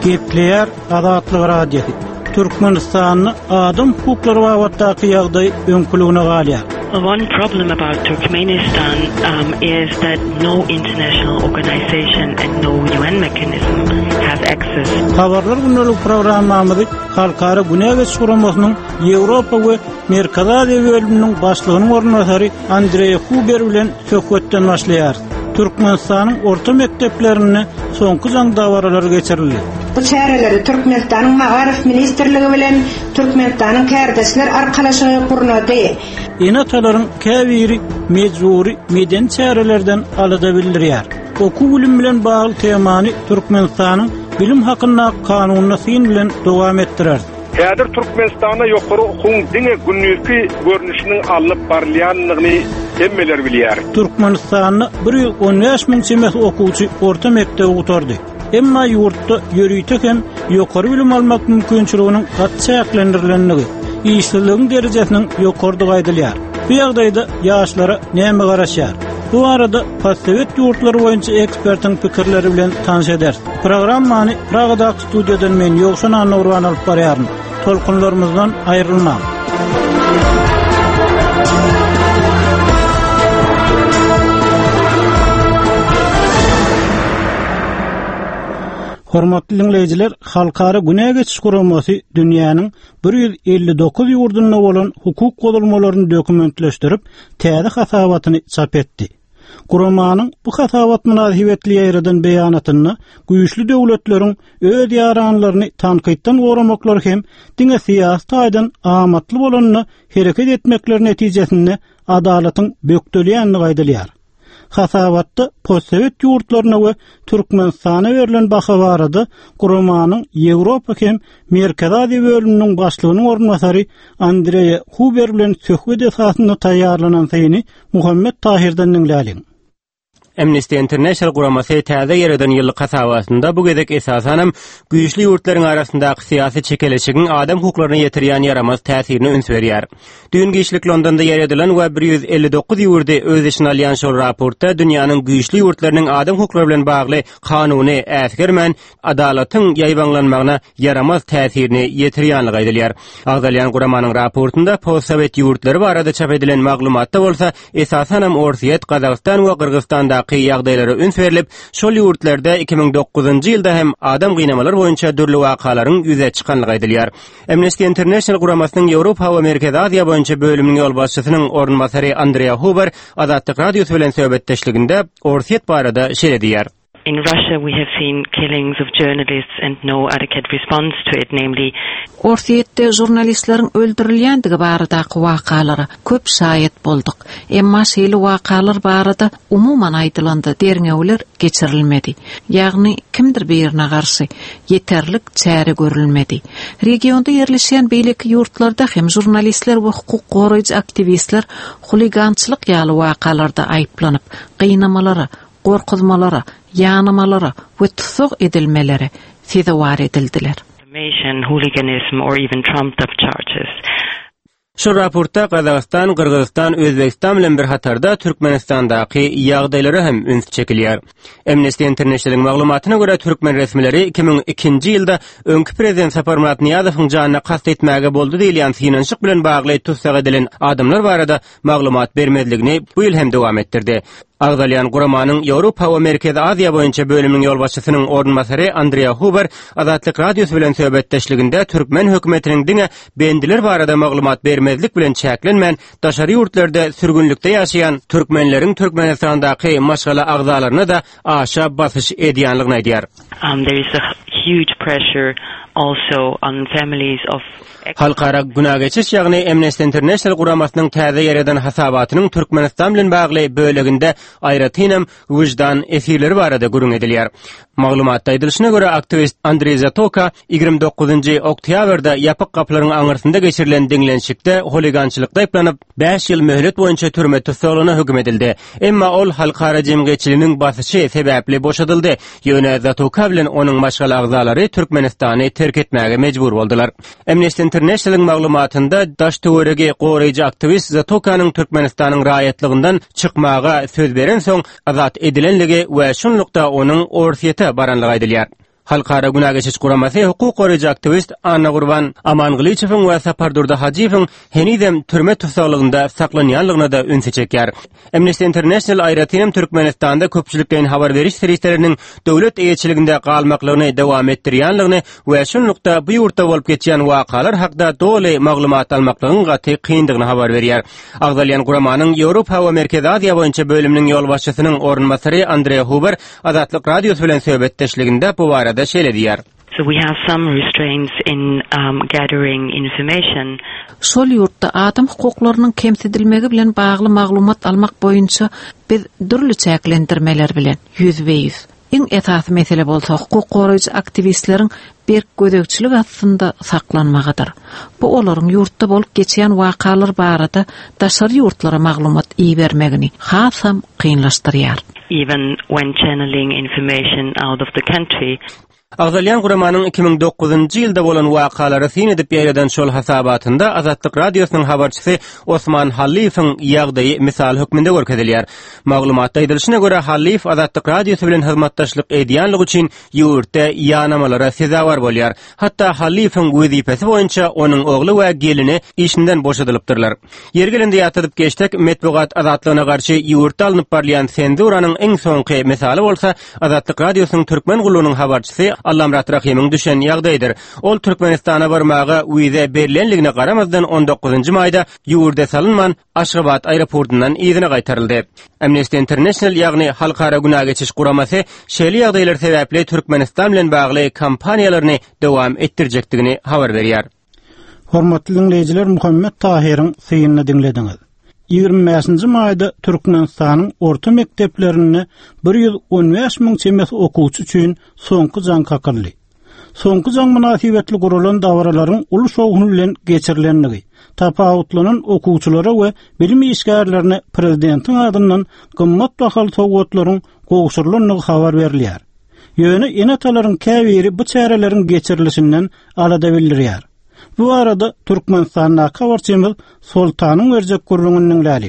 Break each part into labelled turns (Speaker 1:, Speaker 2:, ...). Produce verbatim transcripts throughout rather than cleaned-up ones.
Speaker 1: Gepleyer Azatlyk radiosu. Türkmenistan'ı adam hukukları wagtdaky ýagdaý öňkülügine galýar.
Speaker 2: One problem about Turkmenistan um, is that no international organization and no U N mechanism has access.
Speaker 1: Habarlar günlük programmamyzy Halkara Güney Geçiş Guramasynyň Ýewropa we Merkez Aziýa bölüminiň başlygynyň ornatary Andrey Huber bilen söhbetden başlaýar. Türkmenistanyň orta mekdeplerini soňky jaň dawaralary geçirildi.
Speaker 3: Bu çäreleri Türkmenistanyň Magarif Ministrligi bilen Türkmenistanyň kärdeşler arkalaşygy gurnady.
Speaker 1: Enatalaryň käbiri mejburi meden çärelerden alada bildirýär. Oku bilim bilen bagly temany Türkmenistanyň bilim hakynda kanunyna syn bilen dowam etdirer.
Speaker 4: Häzir Türkmenistanda ýokary okuň diňe günnüki görnüşiniň alyp barylýanlygyny hemmeler bilýär.
Speaker 1: Türkmenistanyň bir ýyl on beş miň çemek okuwçy orta mektebe oturdy. Emma ýurtda ýörüýtek hem ýokary bilim almak mümkinçiliginiň gatçaklendirilenligi, işçiligiň derejesiniň ýokardygy aýdylýar. Bu ýagdaýda ýaşlara näme garaşýar? Bu arada Postsovet ýurtlary boýunça ekspertiň pikirleri bilen tanış eder. Programmany Pragadaky studiýadan men Ýogşan Anurwan alyp barýaryn. Tolkunlarymyzdan aýrylma. Hormatly dinleyijiler, Halkara Güney Geçiş Guramasy dünýäniň bir ýüz elli dokuz ýurdunda bolan hukuk golulmalaryny dokumentleşdirip, täze hasabatyny çap etdi. Guramanyň bu hasabat münasibetli ýerden beýanatyny güýçli döwletleriň öz ýaranlaryny tanqytdan goramaklar hem diňe siýasat aýdan amatly bolanyny hereket etmekleri netijesinde adalatyň bökdelýänligi aýdylýar. Hasabatda postsovet ýurtlaryna we Türkmenistana berilen baha barady. Guramanyň Ýewropa hem Merkez Aziýa bölüminiň başlygynyň ornatary Andrey Huber bilen söhbet esasynda taýýarlanan syny Muhammed Tahirden dinläliň.
Speaker 5: Amnesty International guramasy täze ýerden ýyllyk hasabatynda bu gezek esasanam güýçli ýurtlaryň arasyndaky syýasy çekeleşigiň adam hukuklaryna ýetirýän yaramaz täsirini üns berýär. Düňki işlik Londonda ýeredilen we bir ýüz elli dokuz ýurda öz işini alýan şol raportda dünýäniň güýçli ýurtlarynyň adam hukuklary bilen bagly kanuny äsgermen adalatyň ýaýbanlanmagyna yaramaz täsirini ýetirýänligi aýdylýar. Agdalýan guramanyň raportunda postsovet ýurtlary barada çap edilen maglumatda bolsa esasanam Orsiýet, Kazakystan we Kyrgyzstanda ýagdaýlary üns berilip, şol ýurtlarda iki ming dokuzunjy ýylda hem adam gynamalar boýunça dürli wakalaryň ýüze çykanlygy aýdylýar. Amnesty International guramasynyň Ýewropa we Merkez Aziýa boýunça bölüminiň ýol başçysynyň ornatary Andrey Huber Azatlyk radiosu bilen söhbetdeşliginde Orsiýet barada şeýle diýär.
Speaker 2: In Russia we have seen killings of journalists and no adequate response to it, namely
Speaker 6: Orsiýetde jurnalistleriň öldürilýändigi baradaky wakalary köp şaýat boldyk. Emma şeýle wakalar barada umuman aýdylandy, derňewler geçirilmedi. Ýagny kimdir birine garşy ýeterlik çäre görülmedi. Regionda ýerleşen beýleki ýurtlarda hem jurnalistler we hukuk goraýjy aktivistler huligançylyk ýaly wakalarda aýyplanyp, gynamalara, gorkuzmalara, ýanamalara we tutuk edilmeleri fidawar edildiler.
Speaker 2: Hooliganism or even trumped up charges.
Speaker 5: Şu raportda Kazakystan, Kyrgyzstan, Özbekistan bilen bir hatarda Türkmenistandaky ýagdaýlary hem üns çekilýär. Amnesty International'ın maglumatyna görä Türkmen resmileri iki ming ikinji ýylda öňkü prezident Sapar Murat Niýazowyň janyna kast etmäge boldy diýilen synançyk bilen bagly tutsak edilen adamlar barada maglumat bermezligini bu ýyl hem dowam etdirdi. Agdalyan guramanyň Ýewropa we Merkez Aziýa boýunça bölüminiň ýol başçysynyň ornatary Andrey Huber Azatlyk radiosu bilen söhbetdeşliginde Türkmen hökümetiniň diňe bendiler barada maglumat bermezlik bilen çäklenmän daşary ýurtlarda sürgünlikde ýaşaýan türkmenleriň Türkmenistandaky maşgala agzalaryna da aşa basyş edýänligini aýdýar.
Speaker 2: Um, there is a huge pressure also on families of
Speaker 5: Halkara Güney Geçiş ýagny Amnesty International guramasynyň täze ýerden hasabatynyň Türkmenistan bilen bagly böleginde aýratynam wyjdan esirleri barada gurun edilýär. Maglumatda aýdylyşyna görä aktivist Andrey Zatoka ýygrimi dokuzunjy oktýabrda ýapyk gaplaryň aňyrsynda geçirilen diňlenşikde holigançylykda aýplanyp beş ýyl möhlet boýunça türme tutsagyna hüküm edildi. Emma ol halkara jemgyýetçiliginiň basyşy sebäpli boşadyldy. Ýöne Zatoka bilen onuň maşgala agzalary Türkmenistany terk etmäge mejbur boldylar. Amnesty International'ın maglumatında daş töweregi goraýjy aktivist Zatokanyň Türkmenistanyň raýatlygyndan çykmaga söz beren soň azat edilenligi we şunlukda onuň Orsiýete baranlygy aýdylýar. Halkara Günah Geçiş Guramasy hukuk goraýjy aktivist Anna Gurban Amanglyçewiň we Sapardurda Hajiýewiň henidem türme tutsagligynda saklanýanlygyna da ünse çekýär. Amnesty International aýratynam Türkmenistanda köpçülikden habar beriş serýetleriniň döwlet eýetçiliginde galmaklaryny dowam etdirýänligini we şunlukda bu ýurtda bolup geçýän wakalar hakda doly maglumat almaklaryň gaty kyndygyny habar berýär. Agdalyan Guramanyň Ýewropa we Merkez Aziýa boýunça bölüminiň ýol başçysynyň ornmasary Andrea Huber Azatlyk radiosu bilen söhbetdeşliginde bu barada şeýle diýär.
Speaker 2: So we have some restraints in um, gathering information.
Speaker 6: Şol ýurtda adam hukuklarynyň kemsedilmegi bilen bagly maglumat almak boýunça biz dürli çäklendirmeler bilen yüzbeýiz. Iň esasy mesele bolsa hukuk goraýjy aktivistleriň bir gödekçilik aslında saklanmagydyr. Bu olaryň ýurtda bolup geçýän wakalar barada daşary ýurtlara maglumat iý bermegini hasam kynlaşdyrýar.
Speaker 2: Even when channeling information out of the country.
Speaker 5: Agdalyan Guramanyň iki ming dokuzunçy ýylda bolan wakalary syn edip ýaýradan şol hasabatynda Azatlyk radiosynyň habarçysy Osman Halifowyň ýagdaýy misal hökmünde görkezilýär. Maglumatda aýdylyşyna görä Halif Azatlyk radiosy bilen hyzmatdaşlyk edýänligi üçin ýurtda ýanamalara sezawar bolýar. Hatda Halifowyň wezipesi boýunça onuň ogly we gelini işinden boşadylypdyrlar. Ýergelinde ýatyryp geçdik metbugat azatlygyna garşy ýurtda alınıp barlayan senzuranyň eň soňky misaly bolsa Azatlyk radiosynyň türkmen gulunyň habarçysy Allamrat Rahimyň düşen ýagdaýdyr. Ol Türkmenistana barmagy wize berilenligine garamazdan on dokuzunçy maýda ýurda salynman Aşgabat aeroportundan ýerine gaýtaryldy. Amnesty International ýagny Halkara Günah Geçiş Guramasy şeýle ýagdaýlar sebäpli Türkmenistan bilen bagly kampaniýalaryny dowam etdirjekdigini habar berýär.
Speaker 1: Hormatly dinleýijiler, Muhammed Tahiryň syýynyny dinlediňiz. ýygrimi beşinji maýda Türkmenistanyň orta mekdeplerini bir ýüz on beş miň çemes okuwçy üçin soňky jaň kakyrly. Soňky jaň münasibetli gurulan dawralaryň uly şowgun bilen geçirilenligi, tapawutlanan okuwçylara we bilim işgärlerine prezidentiň adyndan gymmat bahaly sowgatlaryň gowşurylanlygy habar berilýär. Ýöne enatalaryň käbiri bu çäreleriň geçirilişinden alada bildirýär. Bu arada Türkmenistan'a kavarçymyz Sultanyň Örjek gurulmagynyň läli.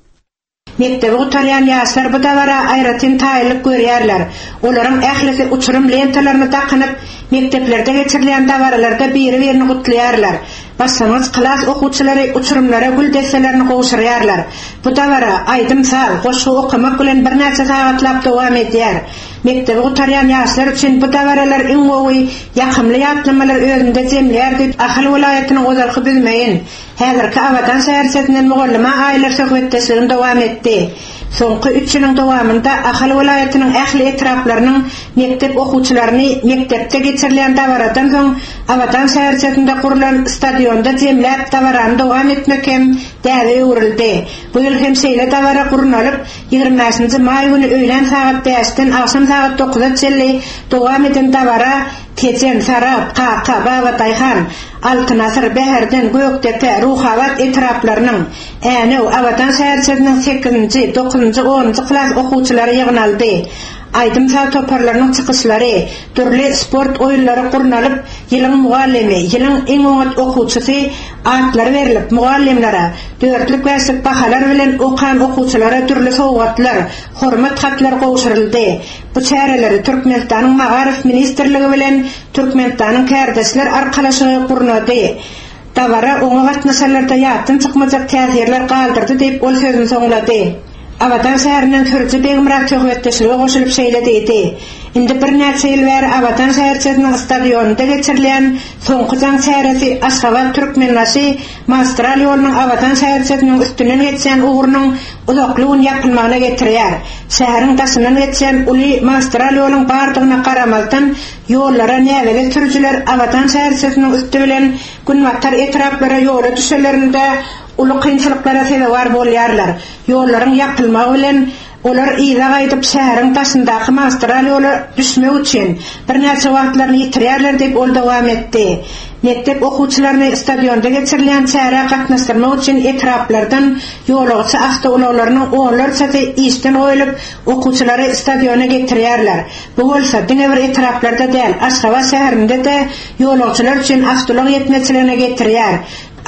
Speaker 3: Mektebi utaryan ýaşlar bu dawara aýratyn taýlyk görýärler. Olaryň ählisi uçurum lentalaryny takanyp mekteplerde geçirilen dawaralarda biri-birini gutlaýarlar. Başlangyç klas okuwçylary uçurumlara gül destelerini gowşurýarlar. Bu dawara aýdym sal, goşu okumak bilen bir näçe sagatlap dowam edýär. Mektebi utaryan ýaşlar üçin bu dawaralar iň gowy ýakymly ýatlamalar özünde jemler diýip Ahal welaýatynyň ozalky bilmeýin. Häzirki Awadan şäherçetinden mugallyma aýlar söhbetdeşligini dowam etdi. Soňky üç ýylyň dowamında Ahal welaýatynyň ähli etraplarynyň mektep okuwçylaryny mektepde geçirilen dawaradan soň Awadan şäherçetinde kurulan stadionda jemläp dawarany dowam etmekem däwe ýurildi. Bu ýyl hem şeýle dawara gurunalyp ýygrimi beşinji maý güni öýlen sagat beşden akşam sagat dokuza çelli dowam eden dawara Tejen Sarap, Kaka, Baba Tayhan, Altınasır, Beherden, Göktepe, Ruhavat etraplarynyň äne Awadan şäherçetiniň sekizinji, dokuzunjy, onunjy klas okuwçylary ýygnaldy. Aýdym sal toparlarynyň çykyşlary, türli sport oýunlary gurnalyp, ýylyň mugallimi, ýylyň eň öňet okuwçysy adlary berilip, mugallimlere dörtlük beşlik bahalar bilen okan okuwçylara türli sowgatlar, hormat hatlar gowşuryldy. Bu çäreleri Türkmenistanyň Magarif ministrligi bilen Türkmenistanyň kärdeşler arkalaşygy gurnady. Dawara oňa gatnaşanlarda ýatyn çykmajak täsirler galdyrdy diýip ol sözüni soňlady. Awadan şäherinden sürücü beýimrak töhbetdeşlige goşulyp şeýle diýdi. Indi bir näçe ýyl bäri Awadan şäherçetiniň stadionynda geçirilen soňky jaň çäresi Aşgabat Türkmenbaşy magistral ýolunyň Awadan şäherçetiniň üstünden geçen uğrunyň uzaklygyny ýakynmagyna getirýär. Şäheriň daşyndan geçen uly magistral ýolunyň bardygyna garamazdan ýollara näwege sürüjüler Awadan şäherçetiniň üstü bilen günwattar etraplara ýola düşerlerinde uly kynçylyklara sebäp bolýarlar. Ýollaryň ýapylmagy bilen olar ýyla gaýdyp şäheriň taşyndaky magistral ýoly düşmek üçin bir näçe wagtlaryny ýitirýärler diýip ol dowam etdi. Mektep okuwçylaryny stadionda geçirilen çäre gatnaşdyrmak üçin etraplardan ýolagçy awtobuslarnyň oňlar çaty işden oýulyp okuwçylary stadiona getirýärler. Bu bolsa diňe bir etraplarda däl, Aşgabat şäherinde de ýolagçylar üçin awtobus ýetmeçiligine getirýär.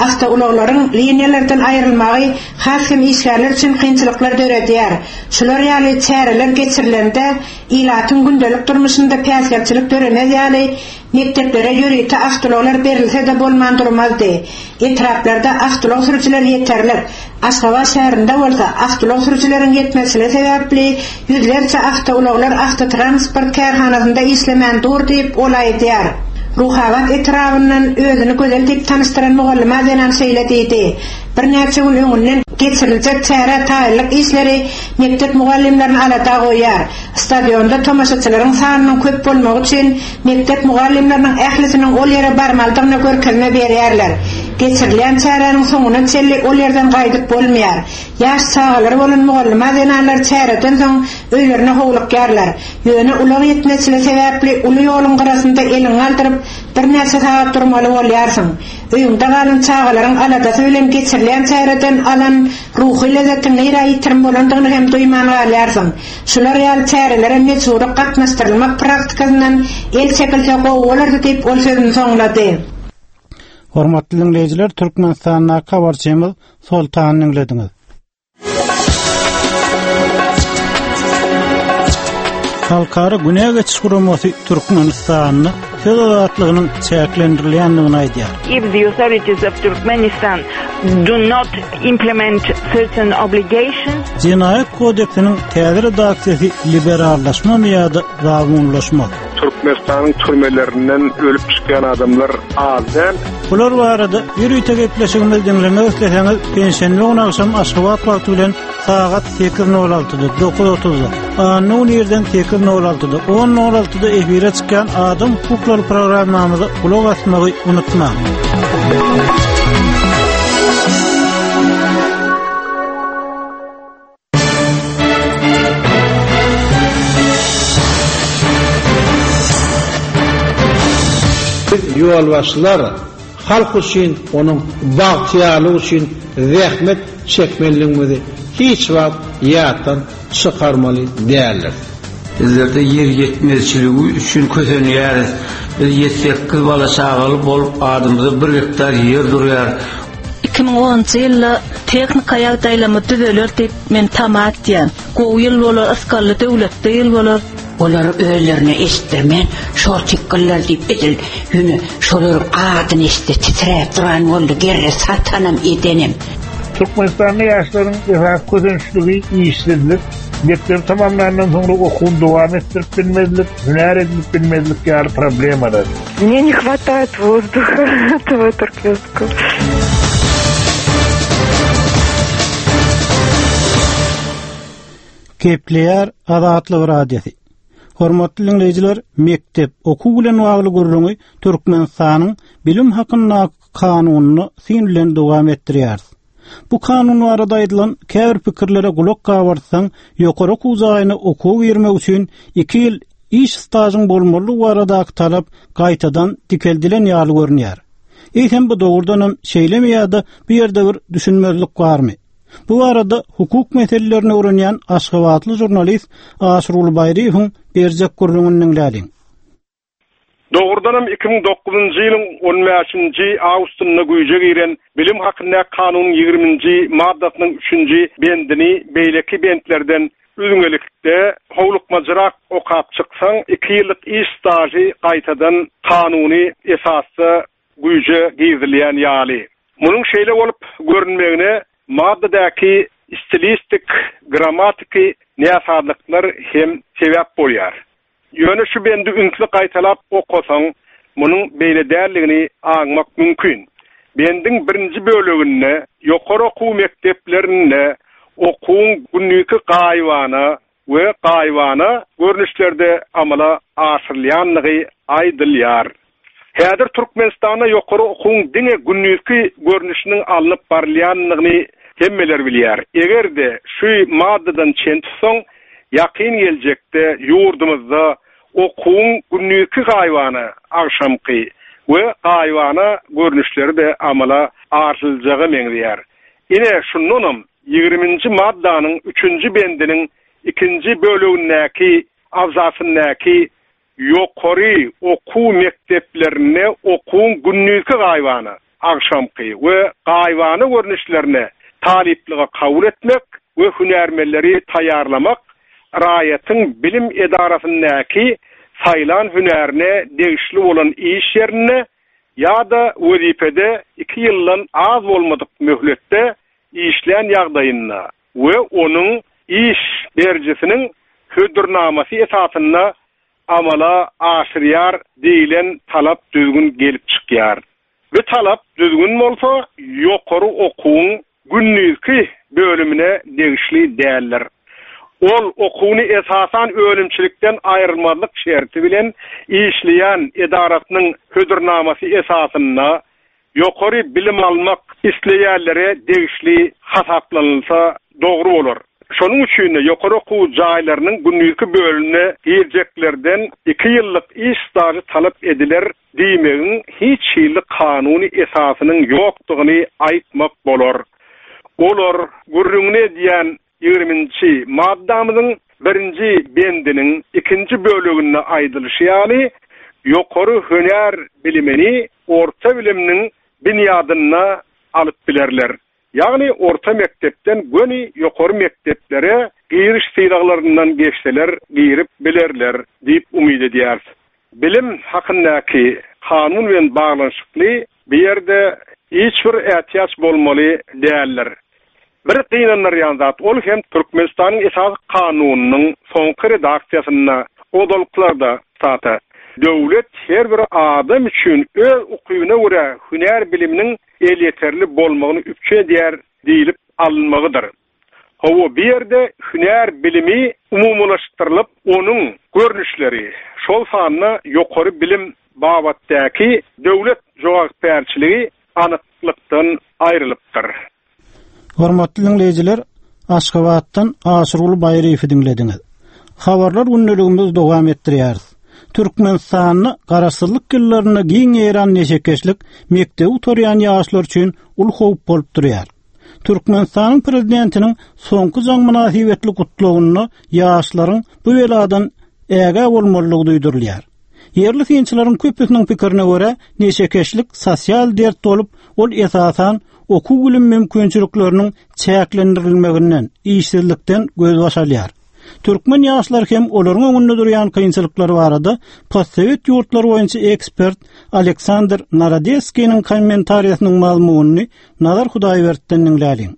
Speaker 3: Avtouloklaryň liniýalardan aýrylmagy has hem işgärler üçin kynçylyklar döredýär. Şular ýaly çäreler geçirilende ilatyň gündelik durmuşynda päsgerçilik dörenýär ýaly mekteplere ýörükde avtouloklar berilse de bolman durmazdy. Etraplarda avtoulok sürüjileri ýeterler. Aşgabat şäherinde bolsa avtoulok sürüjileriň ýetmesine sebäpli ýüzlerçe avtouloklar avtotransport kärhanasynda işlemän dur diýip olaýdýar. Ruhavat etrafından özünü gözeltip tanıştıran muğallima denen şeyle deydi. Bir näçe gün öňünden geçiriljek çäre taýlyk işleri mektep mugallimlerini alada goýar. Stadionda tomaşaçylaryň sanynyň köp bolmagy üçin mektep mugallimleriniň ählisiniň ol ýere barmaldygyna görkezme berýärler. Geçirilen çärenin soňuna çelli ol ýerden gaýdyp bolmaýar. Ýaş çağalary bolan mugallima denenler çäreden soň öýlerine howluk gärler. Ýöne ulag ýetmesine sebäpli uly ýoluň garasynda eliň aldyryp bir näçe saat durmaly bolýarsyň. Öýüňde galan çağalaryň alada söýlen geçirilen çäreden alan ruhy lezzetini ýitirip bolandygyny hem duýman galýarsyň. Şular ýaly çärelere mecburi gatnaşdyrylmak praktikasynyň el çekilse gowalardy diýip ol sözüni soňlady.
Speaker 1: Hormatly dinleyijiler, Türkmenistanyň habarçymyz Soltanyň dinlediňiz. Halkara Güney geçiş guramasy Türkmenistanyň söz azatlygynyň çäklendirilýändigini aýdýar.
Speaker 2: If the authorities of Turkmenistan do not implement certain obligations,
Speaker 1: Jinayet kodeksiniň täze redaksiyasy liberallaşma ýa-da gawunlaşma.
Speaker 4: Türkmenistanyň türmelerinden ölüp çykan adamlar azdan.
Speaker 1: Bular barada ýürüýte gepleşigimiz dinlemek isleseňiz, pensiýanly gün akşam Aşgabat wagty bilen saat sekiz nol altıda dokuz otuzda Anun ýerden sekiz nol altıda on nol altıda efire çykan Adam Hukuklary programmamyza kulak asmagy unutmaň.
Speaker 7: Ýolbaşçylar halk üçin, onuň bagtyalygy üçin zähmet çekmeliligini hiç wagt ýatdan çykarmaly däldir.
Speaker 8: Bizlerde yer yetmezçiligi üçin kösenýär. Biz ýetsek kız bala çagaly bolup adymyza bir hektar yer durýar.
Speaker 9: iki bin onunçy ýylda teknika ýagdaýlama düzeler diýip men tamat diýen. Gowy ýyl bolar askarly döwletde ýyl bolar.
Speaker 10: Olar öýlerine eşitdirmen, şol çykkylar diýip edil. Ýüne şolar adyny eşitdi, titrep duran boldy, gerre satanam edenim.
Speaker 11: Türkmenistan'da yaşların efendim közençlüğü işsizlik, mektep tamamlanan sonra okul devam ettirip bilmezlik, hüner edilip bilmezlik yani problem arar.
Speaker 2: Мне не хватает воздуха этого туркменского.
Speaker 1: Kepler Azatlyk radiosi. Hormatly dinleyijiler, mektep okuw bilen bagly guruluňy Türkmenistanyň bilim hakyna kanunyny sin bilen dowam etdirýär. Bu kanun barada aýdylan käbir pikirlere gulak gabartsaň, ýokary okuwjagyny okuw bermek üçin iki ýyl iş staýyň bolmaly baradaky talap gaýtadan dikeldilen ýaly görünýär. Eýsem bu dogurdanam şeýlemi ýa-da bir ýerde bir düşünmezlik barmy? Bu arada hukuk meselelerini öğrenýän Aşgabatly jurnalist Aşrul Bayriýewiň berjek gurulunyň näliň.
Speaker 4: Doğrudanam iki bin dokuzunçy ýylyň on beşinçi awgustynda güýje giren bilim hakyna kanunun ýygrimiňji maddasynyň üçünçi bendini beýleki bendlerden üzüňelikde howlukmajyrak okap çyksaň iki ýyllyk iş staży gaýtadan kanuny esasy güýje girilýän ýaly. Munyň şeýle bolup görünmegine maddadaky stilistik, grammatiki näsadlyklar hem sebäp bolýar. Ýöne şu bendi ünsli gaýtalap okasaň, munyň beýle dälligini aňmak mümkin. Bendin birinji böleginde ýokary okuw mekteplerinde okuwun günlüki gaýwany we gaýwany görnüşlerde amala aşyrylýanlygy aýdylýar. Häzir Türkmenistanda ýokary okuwun diňe günlüki görnüşiniň alınıp barylýanlygyny hemmeler bilýär. Egerde şu maddadan çen tutsaň, ýakyn geljekde ýurdumyzda okuwun günlüki gaýwany, akşamky we gaýwany görnüşleri de amala artyljagy meňdýär. Ine şununam ýygrimiňji maddanyň üçünçi bendiniň ikinji bölegindäki awzasyndaky ýokary okuw mekteplerine okuwun günlüki gaýwany, akşamky we gaýwany görnüşlerine talipliği kabul etmek we hünärmelleri taýýarlamak raýatyň bilim edarasyndäki saýlan hünärine degişli bolan iş ýerine ýa-da wezipede iki ýyldan az bolmadyk möhletde işlän ýagdaýynda we onuň iş berjesiniň hödürnamasy esasyna amala aşyrýar diýilen talap düzgün gelip çykýar. Bu talap düzgün bolsa ýokary okuwyň günnüki bölümine degişli däller. Ol okuwyny esasan ölümçilikden aýrylmazlyk şerti bilen işleýän edaratynyň hödürnamasy esasyna ýokary bilim almak isleýärlere degişli hasaplanylsa dogry bolar. Şonuň üçin ýokary okuw jaýlarynyň günnüki bölümine girjeklerden iki ýyllyk iş stajy talap ediler diýmegiň hiç ýyllyk kanuny esasynyň ýokdugyny aýtmak bolar. Olar gürrüňne diýen ýigriminçi maddamyzyň birinji bendiniň ikinji bölügine aýdylşy ýaly ýokary hünär bilimini orta bilimniň binýadyna alyp bilerler. Ýagny orta mektepden göni ýokary mekteplere giriş syýraglaryndan geçseler girip bilerler diýip umyt edýär. Bilim hakyndaky kanun bilen baglanşykly bir ýerde hiç bir ähtiýaç bolmaly däller. Bir gynanlar ýanzat ol hem Türkmenistanyň esas kanunynyň soňky redaksiýasyna odoluklarda sata. Döwlet her bir adam üçin öz ukybyna görä hünär biliminiň el yeterli bolmagyny üpçe diýer diýilip alınmagydyr. Hawa bir ýerde hünär bilimi umumlaşdyrylyp, onuň görnüşleri şol sanyna ýokary bilim babatdaky döwlet jogapkärçiligi anyklykdan aýrylypdyr.
Speaker 1: Hormatly dinleyijiler, Aşgabatdan Aşyrul Baýryfy dinlediňiz. Habarlar günneligimiz dowam etdirýär. Türkmenistanyny garaşsyzlyk ýyllaryna giň ýeran neşekeşlik mekdep oturýan ýaşlar üçin ul howp bolup durýar. Türkmenistanyň prezidentiniň soňky jaň münasibetli gutlawyny ýaşlaryň bu weladan äge bolmalylygy duýdurulýar. Yerli synçylaryň köpüsiniň pikirine görä, neşekeşlik sosial dert bolup, ol esasan okuw bilim mümkinçilikleriniň çäklendirilmeginden, işsizlikden göz başalýar. Türkmen ýaşlar hem olaryň öňünde durýan kynçylyklary barada postsovet ýurtlary boýunça ekspert Aleksandr Narodeskiň kommentariýasynyň mazmunyny Nazar Hudaýberdiň dinläliň.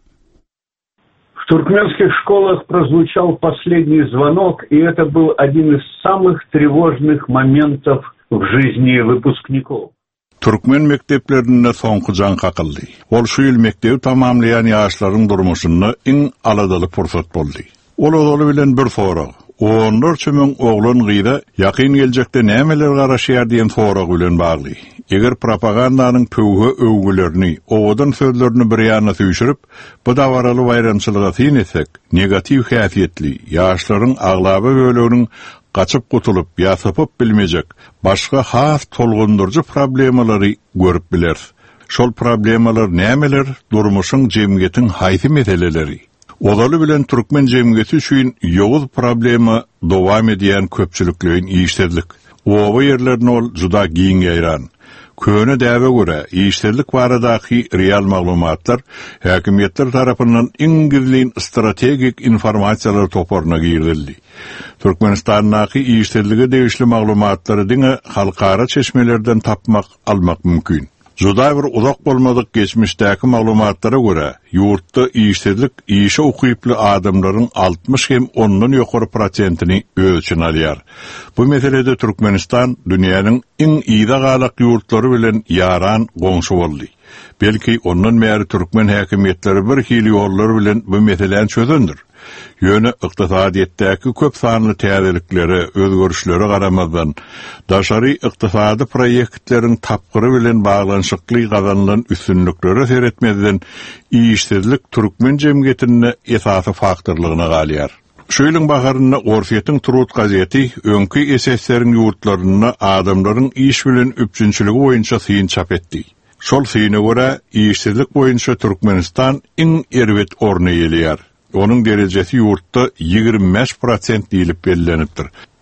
Speaker 12: В туркменских школах прозвучал последний звонок, и это был один из самых тревожных моментов в жизни выпускников.
Speaker 13: Türkmen mekteplerinde soňky jan kakyldy. Ol şu ýyl mektebi tamamlayan ýaşlaryň durmuşyny iň aladaly pursat boldy. Ol odaly bilen bir sorag. Onlar çömeň oglan gyýda ýakyn geljekde nämeler garaşýar diýen sorag bilen bagly. Eger propagandanyň pöwge öwgülerini, owadan sözlerini bir ýana süýşürip, bu dawaraly bayramçylyga syn etsek, negativ häsiýetli ýaşlaryň aglaby bölüginiň gaçyp gutulup, ýasapyp bilmejek, başga has tolgundurjy problemalary görüp biler. Şol problemalar nämeler? Durmuşyň jemgyýetiň haýsy meseleleri. Odaly bilen Türkmen jemgyýeti üçin ýowuz problema dowam edýän köpçülikliň işsizlik. Owa ýerlerine ol juda giň ýaýran. Köne däwe görä, işsizlik baradaky real maglumatlar häkimetler tarapyndan iň gizlin strategik informasiýalar toparyna girildi. Türkmenistanyň işsizligi degişli maglumatlary diňe halkara çeşmelerden tapmak, almak mümkin. Juda bir uzak bolmadyk geçmişdäki maglumatlara görä, ýurtda işsizlik işe okuýply adamlaryň altmış hem ondan ýokary prosentini öz üçin alýar. Bu meselede Türkmenistan dünýäniň iň ýyda galak ýurtlary bilen ýaran goňşy boldy. Belki ondan märi Türkmen häkimetleri bir hili ýollar bilen bu meseleni çözendir. Ýöne ykdysadyýetdäki köp sanly täzelikleri, özgörüşleri garamazdan, daşary ykdysady proýektleriň tapgyry bilen baglanşykly gazanlan üstünlükleri seretmezden işsizlik Türkmen jemgyýetine esasy faktorlygyna galýar. Şu ýylyň baharyna Orfiýetiň Turut gazeti öňki esesleriň ýurtlaryna adamlaryň iş bilen üpçünçiligi boýunça syn çap etdi. Şol syna görä işsizlik boýunça Türkmenistan iň erwet orny ýelýär. Onun derecesi yurtta ýygrimi beş prosent diýilip bellenipdir.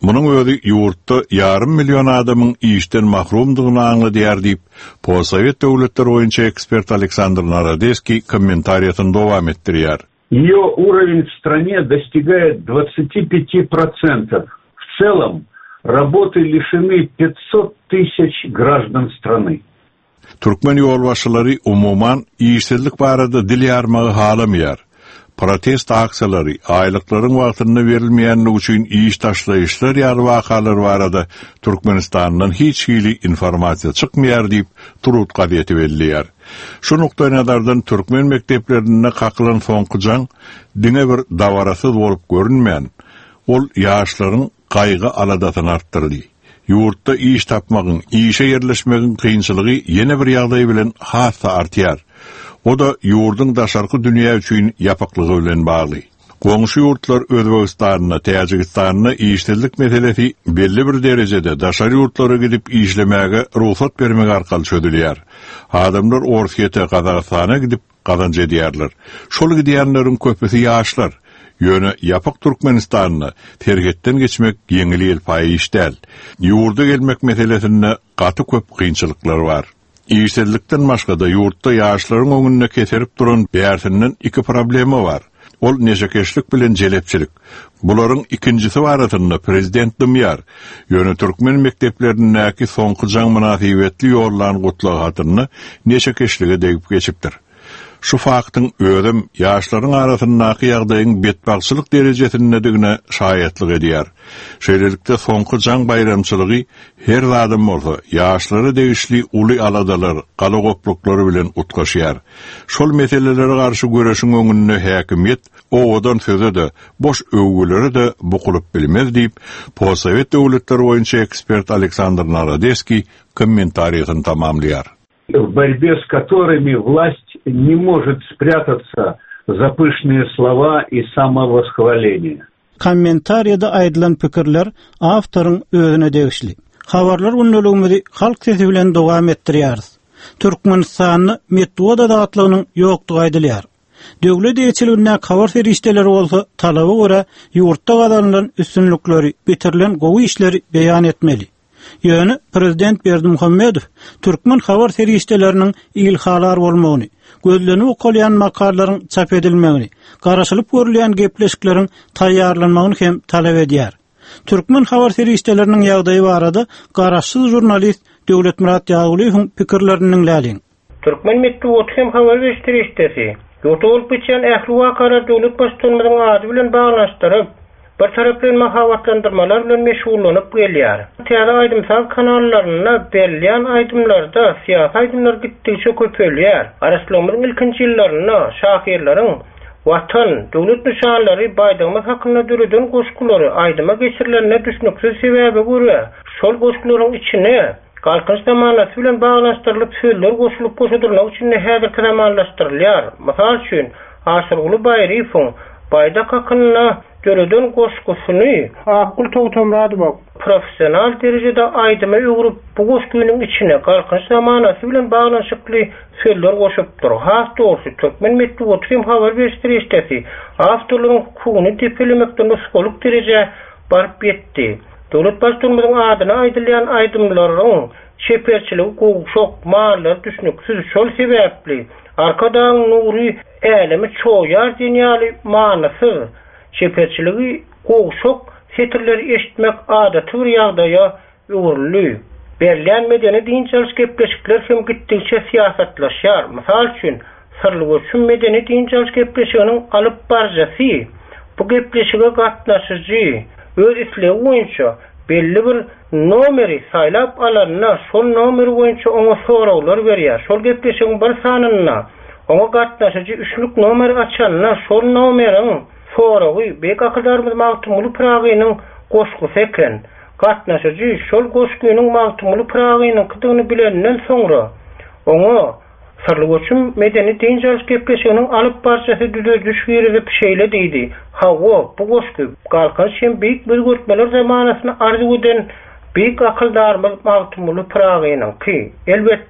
Speaker 13: Munun özi ýurtda yarım milyon adamyň işden mahrumdygyny aňladýar diýip, Possovet döwletleri boýunça ekspert Александр Народецкий комментариясын дowam etdirýär.
Speaker 12: Ее уровень в стране достигает двадцать пять процентов. В целом, работы лишены пятьсот тысяч граждан страны.
Speaker 13: Türkmen ýolbaşçylary umuman işsizlik barada dil ýarmagy halamýar. Protest aksiýalary, aýlyklaryň wagtyna berilmeýänligi üçin iş taşlaýyşlar ýaly wakalary barada Türkmenistandan hiç hili informasiýa çykmaýar diýip Turut gazieti belliýär. Şu nokta nazardan Türkmen mekdeplerine kakılan soňky diňe bir dawarasyz bolup görünmeýän. Ol ýaşlaryň gaýgy aladatyny artdyrdy. Ýurtda iş tapmagyň, işe ýerleşmegiň kynçylygy ýene bir ýagdaý bilen hassa artýar. O da ýurdun daşarky dünýä üçin ýapyklygy bilen bagly. Goňşy ýurtlar Özbegistanyna, Täjikistanyna işsizlik meselesi belli bir derejede daşary ýurtlara gidip işlemäge ruhsat bermek arkaly çödülýär. Adamlar Orsiýete, Kazakstana gidip kazanç edýärler. Şol gidýänleriň köpüsi ýaşlar. Ýöne ýapyk Türkmenistanna tergetden geçmek ýeňil ýelpaý iş däl. Ýurda gelmek meselesinde gaty köp kynçylyklar bar. İşsizlikden başga da ýurtda ýaşlaryň öňünde keserip duran bärsinden iki problemi bar. Ol neşekeşlik bilen jelepçilik. Bularyň ikincisi baratynda prezident dymýar. Ýöne türkmen mekdeplerindäki soňky jaň münasibetli ýollaryň gutlagy hatyryny neşekeşlige degip geçipdir. Şu faktyň ödüm ýaşlaryň arasyndaky ýagdaýyň betbagçylyk derejesindedigine şaýatlyk edýär. Şeýlelikde soňky jaň bayramçylygy her adam bolsa, ýaşlary degişli uly aladalar, galagoplukları bilen utgaşýar. Şol meselelere garşy göreşiň öňünde häkimiýet o odan sözede, boş öwgülere de bukulup bilmez diýip, Possovet döwletleri boýunça ekspert Александр Народецкий kommentariýasyny tamamlaýar.
Speaker 12: В борьбе с которыми власть не может спрятаться за пышные слова и самовосхваление.
Speaker 1: Kommentariyada aýdylan pikirler awtoryň özüne degişli. Habarlar günnäligimizi halk sesi bilen dowam etdirýäris. Türkmenistanyny metboda dagatlygynyň ýokdugy aýdylýar. Döwlet ýetçiligine habar ferişdeleri bolsa, talaba görä ýurtda gazanılan üstünlükleri, bitirilen gowy işleri beýan etmeli. Ýöne prezident Berdimuhammedow türkmen habar ferişdeleriniň ilhalar bolmagyny, gözlenip okulýan makalalaryň çap edilmegini, garaşylyp görülýän gepleşikleriň taýýarlanmagyny hem talap edýär. Türkmen habar ferişdeleriniň ýagdaýy barada garaşsyz jurnalist Döwlet Murat Ýagulyň pikirlerini dinläliň.
Speaker 14: Türkmen metbuaty hem habar ferişdesi ýurtda bolup geçen ähli wakalar döwlet başçylygynyň ady bilen baglanşdyryp bir tarapdan mahabatlandırmalar bilen meşgullanyp gelýär. Täze aýdymsal kanallaryna berilýän aýdymlarda siýasy aýdymlar gitdikçe köpelýär. Araşdyrmalyň ilkinji ýyllaryna şahirleriň watan, döwlet nişanlary baýdygymyz hakyna düreden goşgulary aýdyma geçirilenine düşnüksiz sebäbi görä. Şol goşgularyň içine galkynç zamanlasy bilen baglanşdyrylyp sözler goşulyp goşadyrmak üçin häzirki zamanlaşdyrylýar. Mysal üçin, Aşyrguly Baýryfoň baýda hakyna düreden goşgusyny Akul Togtomradow professional derejede aýdyma öwrüp bu goşgunyň içine galkynç zamanlasy bilen baglanşykly sözler goşupdyr. Has dogry Türkmen metbuaty hem habar berişdirişdesi awtorlaryň hukugyny tepelemekden uskolup dereje baryp ýetdi. Döwlet başçylygynyň adyna aýdylýan aýdymlaryň şeperçiligi gowşok maýlar düşnüksiz şol sebäpli arkadan nuri elemi çoğyar dünýäli manysy şeperçiligi gowşok setirleri eşitmek adaty bir ýagdaýa öwrüli. Berilýän medeni diňçilik gepleşikler hem gitdikçe siýasatlaşýar. Mysal üçin, sırly göçüm medeni diňçilik gepleşiginiň alyp barjasy bu gepleşige gatnaşyjy öz islegi boýunça belli bir nomeri saýlap alanyna şol nomeri boýunça oňa sorawlar berýär. Şol gepleşigiň bir sanyna oňa gatnaşyjy üçlük nomeri açanyna şol nomeriň sorawy beýik akydarymyz magtumuly pragynyň goşgusy eken. Gatnaşyjy şol goşgunyň magtumuly pragynyň kydygyny bilenden soňra oňa sırly göçüm medeni diňçilik gepleşiginiň alyp barjasy düzüldüş berip şeýle diýdi. Hawa bu goşgy galkynç hem beýik bir görtmeler zamanasyna arzu eden beýik akyldarymyz magtumuly pragynyň ki elbetde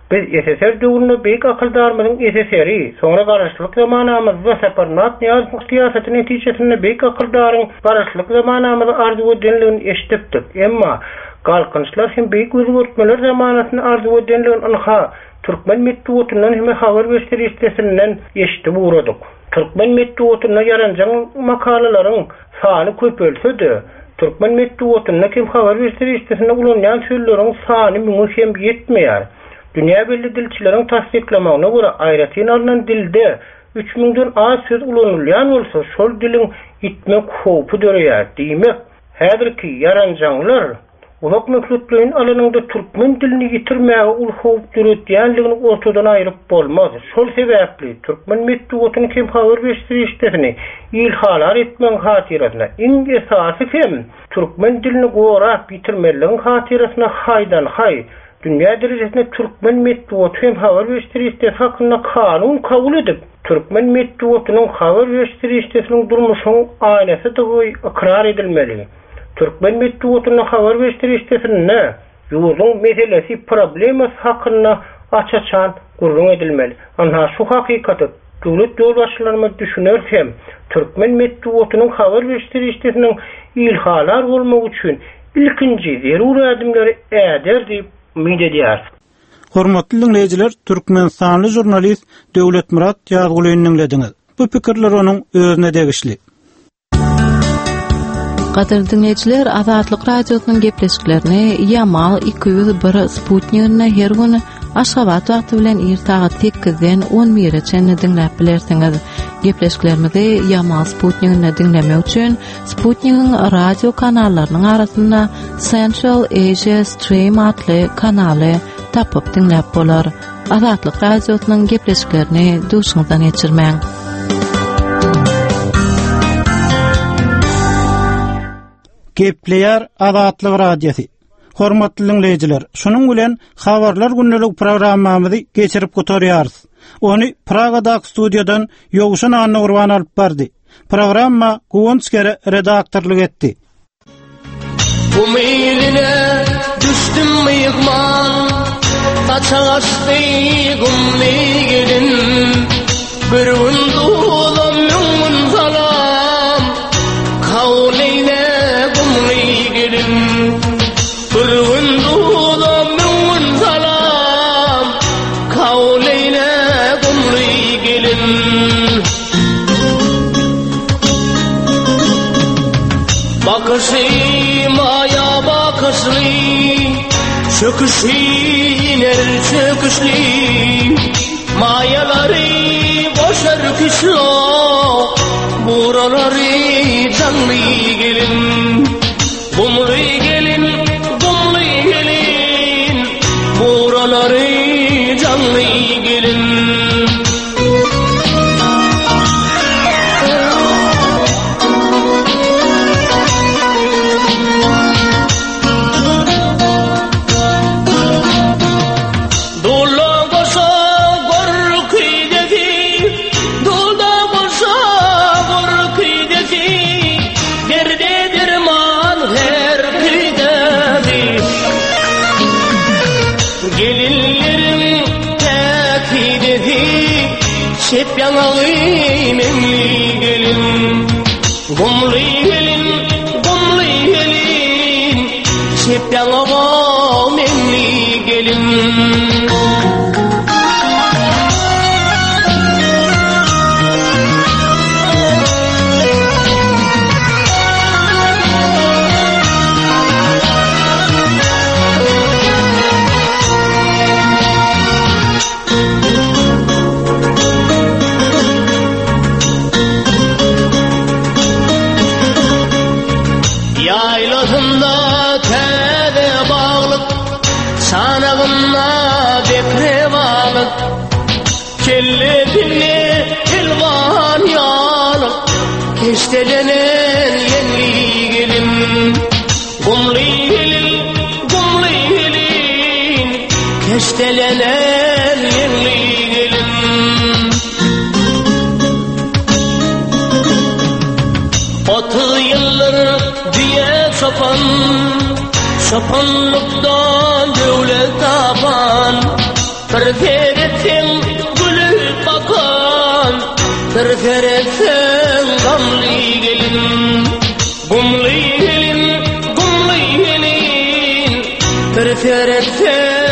Speaker 14: Biz S S R döwründe beýik akyldarmyň S S R-i, soňra garaşlyk zamanamyzda separnat ýaz siýasaty netijesinde beýik akyldaryň garaşlyk zamanamyzda arzu edilenligini eşitipdik. Emma galkynçlar hem beýik özgörtmeler zamanatyny arzu edilenligini anha Türkmen medeniýetininden hem habar berişdirişdesinden eşitip uradyk. Türkmen medeniýetine ýaranjak makalalaryň sany köpelsedi. Türkmen medeniýetine kim habar berişdirişdesinde ulanýan söýlerin sany müňe hem ýetmeýär. Dünya belli dilçilerin tasdiklamagyna görä aýratyn alynan dilde üç miňden az söz ulanylýan bolsa şol dilin gitmek howpy döreýär diýmek. Häzirki ýaranjaklar ulak möhletlerin alanynda türkmen dilini ýitirmäge ul howp döretýänligini ortadan aýryp bolmaz. Şol sebäpli türkmen medeniýetini kim habar berişdirişdesini ilhalar etmek hatirasyna iň esasy hem türkmen dilini gorap ýitirmeligiň hatirasyna haýdan haý dünya derejesinde türkmen medeniýeti hem habar berişdirişdesi hakynda kanun kabul edip türkmen medeniýetiniň habar berişdirişdesiniň durmuşynyň aýnasy diýip ikrar edilmeli. Türkmen medeniýetiniň habar berişdirişdesinde ýoluň meselesi problemas hakynda açaçan gurrun edilmeli. Anha şu hakykaty döwlet ýolbaşçylaryna düşüner hem türkmen medeniýetiniň habar berişdirişdesiniň ilhalar bolmak üçin ilkinji zerur adymlary äder diýip umid edýär.
Speaker 1: Hormatly dinleýijiler, Türkmenistanly jurnalist Döwletmurat ýazgylyny dinlediňiz. Bu pikirler onuň özüne degişli.
Speaker 6: Gaderly dinleýijiler, Azatlyk radiosynyň gepleşiklerini Yamal iki yüz bir Sputnik'ne her güni Aşgabat wagty bilen irtaga sekkizden on birçe dinläp bilersiňiz. Gepleşiklerimizi Yamal Sputnik'ne dinlemek üçin Sputnik'in radio kanallarynyň arasynda Central Asia Stream adly kanaly tapyp dinläp bolar. Azatlyk radiosynyň gepleşiklerini duşuňyzdan geçirmäň.
Speaker 1: Gepleýär Azatlyk radiosi. Hormatly dinleýijiler, şunuň bilen habarlar günnelik programmamyzy geçirip gotarýarys. Onu Pragadaky studiýadan Ýoguşan Anna Urban alyp bardy. Programma Guwonskere redaktorlyk etdi.
Speaker 15: Umiline düşdüm mıygman, taçaşdy gumly gelin, bir gün dolam mümin salam, kawleyle gumly gelin, bir gün dolam mümin salam, kawleyle gumly gelin. Bakışı maya bakışı, çöküşü iner çöküşlü, mayaları boşar kışla, buraları canlı gelin, gumlu gelin, gumlu gelin, buraları canlı gelin. Şep yanalı memli gelin, gumlu gelin, gumlu gelin, şep yanalı memli gelin. Kelledinle elvan yanıp, keştelenen yenli gelin, gumlu gelin, gumlu gelin, keştelenen yenli gelin. Otuz yıllar diye sapan, sapanlıktan devlet tapan, bir bir teretin gülü bakan, bir teretin gamlı gelin, gumlı gelin, gumlı gelin, bir teretin